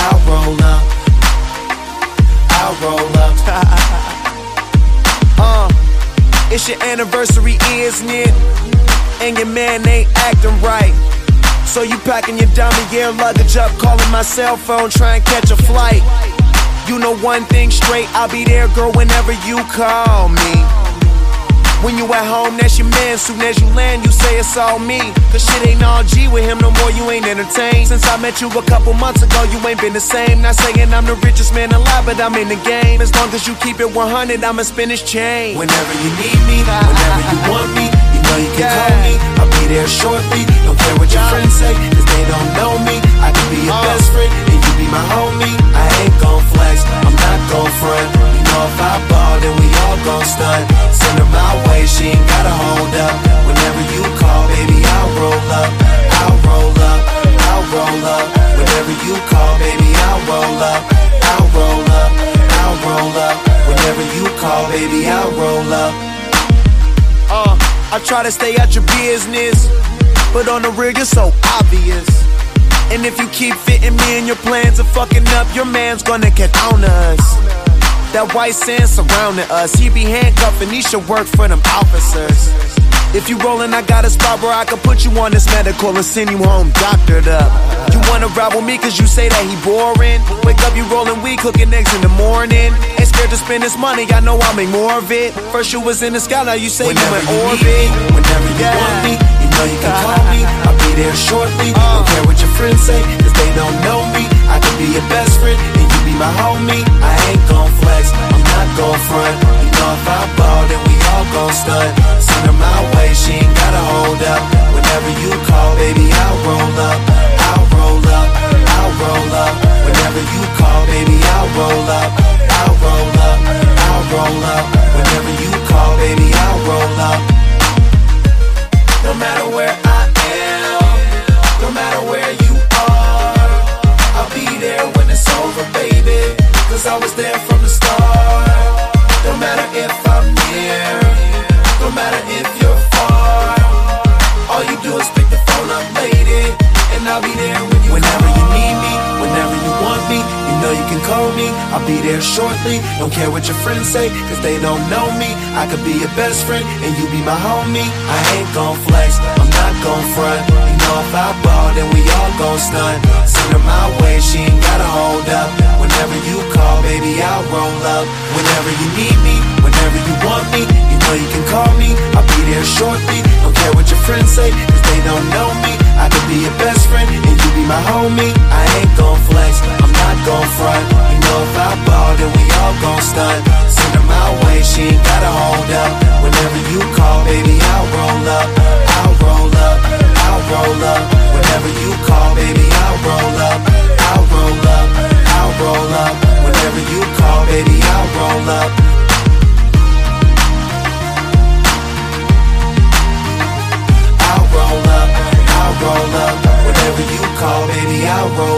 I'll roll up. I'll roll up. It's your anniversary, isn't it? And your man ain't acting right. So you packing your dummy gear luggage up, calling my cell phone, trying to catch a flight. You know one thing straight, I'll be there, girl, whenever you call me. When you at home, that's your man. Soon as you land, you say it's all me. Cause shit ain't all G with him no more, you ain't entertained. Since I met you a couple months ago, you ain't been the same. Not saying I'm the richest man alive, but I'm in the game. As long as you keep it 100, I'ma spin this chain. Whenever you need me, whenever you want me, you know you can call me. I'll be there shortly. Don't care what your friends say, cause they don't know me. I can be your best friend, and you be my homie. I ain't gon' flex, I'm not gon' front. You know if I ball, then we all gon' stunt. Send her my way, she ain't gotta hold up. Whenever you call, baby, I'll roll up. I'll roll up, I'll roll up. Whenever you call, baby, I'll roll up. I'll roll up, I'll roll up. Whenever you call, baby, I'll roll up. I try to stay out your business, but on the real, you're so obvious. And if you keep fitting me in your plans of fucking up, your man's gonna get on us. That white sand surrounding us, he be handcuffing, he should work for them officers. If you rollin', I got a spot where I can put you on this medical and send you home doctored up. You wanna ride with me cause you say that he boring. Wake up, you rollin' weed, cooking eggs in the morning. Ain't scared to spend this money, I know I'll make more of it. First you was in the sky, now you say whenever you in you orbit. Need me, whenever you want me, you know you can call me. I'll be there shortly. Don't care what your friends say, cause they don't know me. I can be your best friend, and you be my homie. I ain't gon' flex, I'm not gon' front. You know if I ball, then we all gon' stunt. Send her my way, she ain't gotta hold up. Whenever you call, baby, I'll roll up. I'll roll up, I'll roll up. Whenever you call, baby, I'll roll up. I'll roll up, I'll roll up. Whenever you call, baby, I'll roll up. No matter where I am, no matter where you are, I'll be there when it's over, baby. Cause I was there from the start. No matter if I'm near, no matter if you're far, all you do is pick the phone up, lady, and I'll be there when you whenever you need me, whenever you want me, you know you can call me. I'll be there shortly. Don't care what your friends say, cause they don't know me. I could be your best friend, and you be my homie. I ain't gon' flex, I'm not gon' front. You know if I ball, then we all gon' stunt. Send her my way, she ain't gotta hold up. Whenever you call, baby, I'll roll up. Whenever you need me, whenever you want me, you know you can call me. I'll be there shortly. Don't care what your friends say, cause they don't know me. I could be your best friend, and you be my homie. I ain't gon' flex, I'm not gon' front. You know if I ball, then we all gon' stunt. Send her my way, she ain't gotta hold up. Whenever you call, baby, I'll roll up. I'll roll up, I'll roll up. Whenever you call, baby, I'll roll up. I'll roll up, I'll roll up. Whenever you call, baby, I'll roll up. I'll roll up, I'll roll up. Whenever you call, baby, I'll roll up.